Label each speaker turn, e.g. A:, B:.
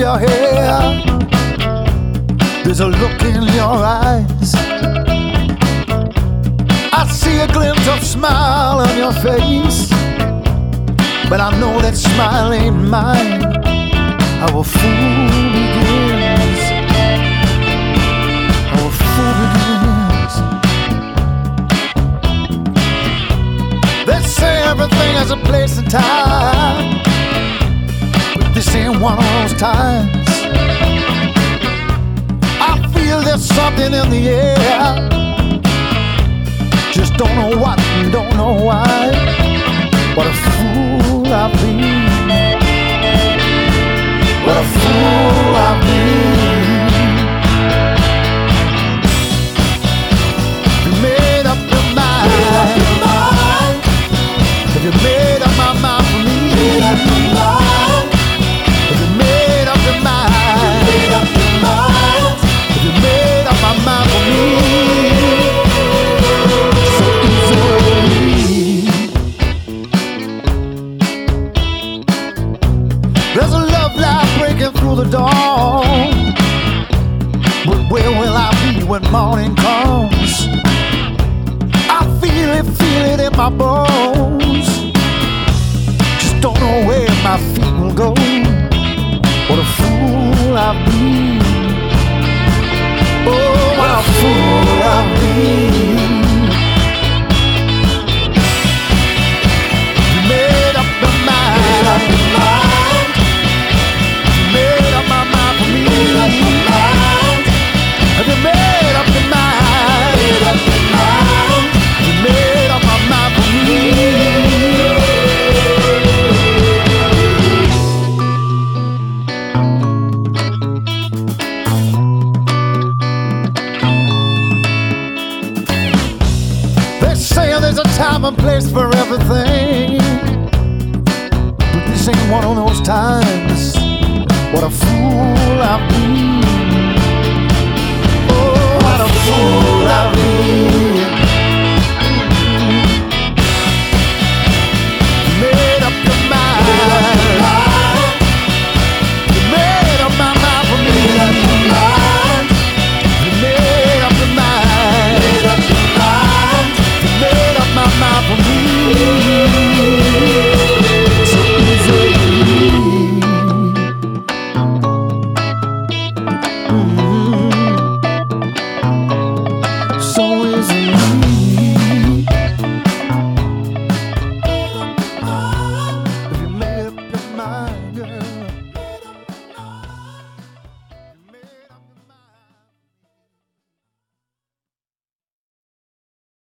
A: your hair. There's a look in your eyes. I see a glimpse of smile on your face, but I know that smile ain't mine. How a fool begins. How a fool begins. They say everything has a place and time, but this ain't one of those times. I feel there's something in the air, just don't know what and don't know why. What a fool I've been. What a fool I've been. You made up your mind. Have you made up my mind for me? Have you made up your mind? Have you made up my mind for me? There's a love light breaking through the dawn, but where will I be when morning comes? I feel it in my bones. Just don't know where my feet will go. What a fool I've been. Oh, what a fool I've been. You made up your mind. Have you made up your mind? Made up your mind. You made up my mind for me. They say there's a time and place for everything, but this ain't one of those times. What a fool I've been.